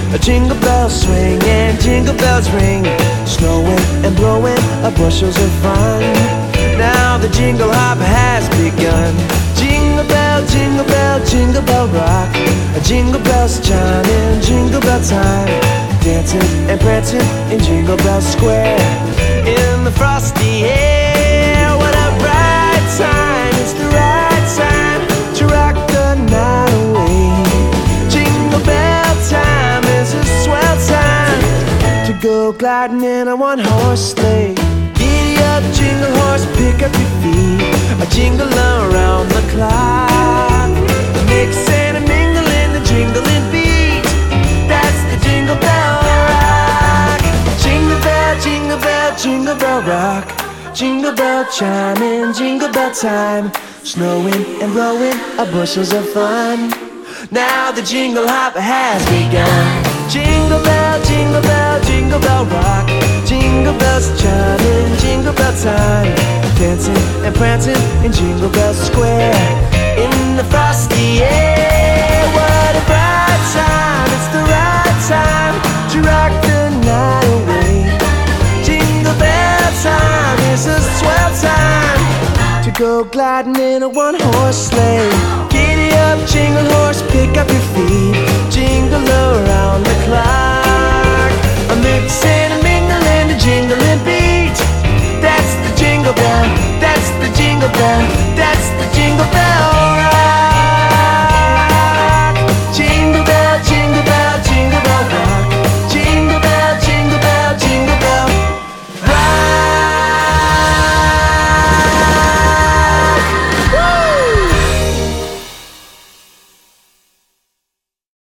Jingle bells swing and jingle bells ring, snowing and blowing bushels of fun. Now the jingle hop has begun. Jingle bell, jingle bell, jingle bell rock. Jingle bells chiming, jingle bell time, dancing and prancing in Jingle Bell Square. In the frosty air, what a bright time. It's the right time to rock the night away. Jingle bell time is a swell time to go gliding in a one-horse sleigh. Giddy up, jingle horse, pick up your feet, jingle around the clock. Mix and a mingle in the jingling beat, that's the Jingle Bell Rock. Jingle bell, jingle bell, jingle bell rock. Jingle bell chiming, jingle bell time, snowing and blowing bushels of fun. Now the jingle hop has begun. Jingle bell, jingle bell, jingle bell rock. Jingle bells chiming, jingle bell time, dancing and prancing in Jingle Bell Square. In the frosty air, what a bright time. It's the right time to rock the night away. Jingle bell time is a swell time to go gliding in a one-horse sleigh. Giddy up, jingle horse, pick up your feet, jingle around the clock. A mix and a mingle and a jingle